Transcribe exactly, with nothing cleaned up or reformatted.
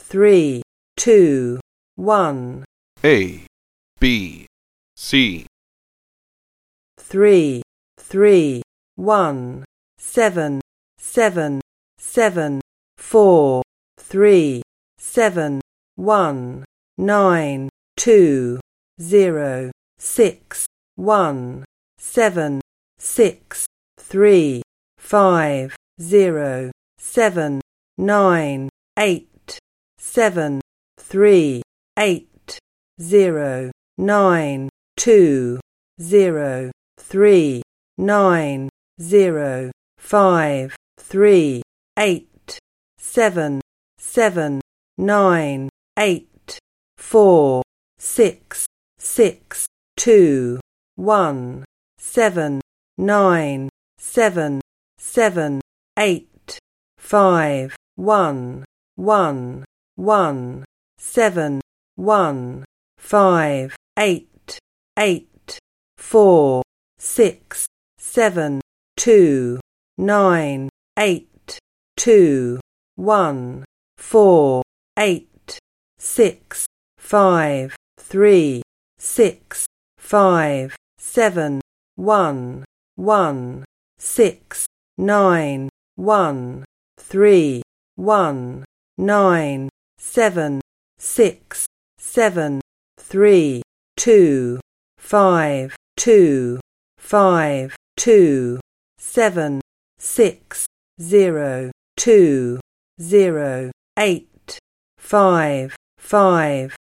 three, two, one. A, B, C. Three, three, one, seven, seven, seven, four, three, seven, one, nine, two, zero, six, one, seven, six, three, five, zero, seven, nine, eight, seven, three, eight, zero, nine, two, zero, three, nine, zero, five, three, eight, seven, seven, nine, eight, four, six, six, two, one, seven, nine, seven, seven, eight, five, one, one, one, seven, one, five, eight, eight, four, six, seven, two, nine, eight, two, one, four, eight, six, five, three, six, five, seven, one, one, six, nine, one, three, one, nine, seven, six, seven, three, two, five, two, five, two, seven, six, zero, two, zero, eight, five, five,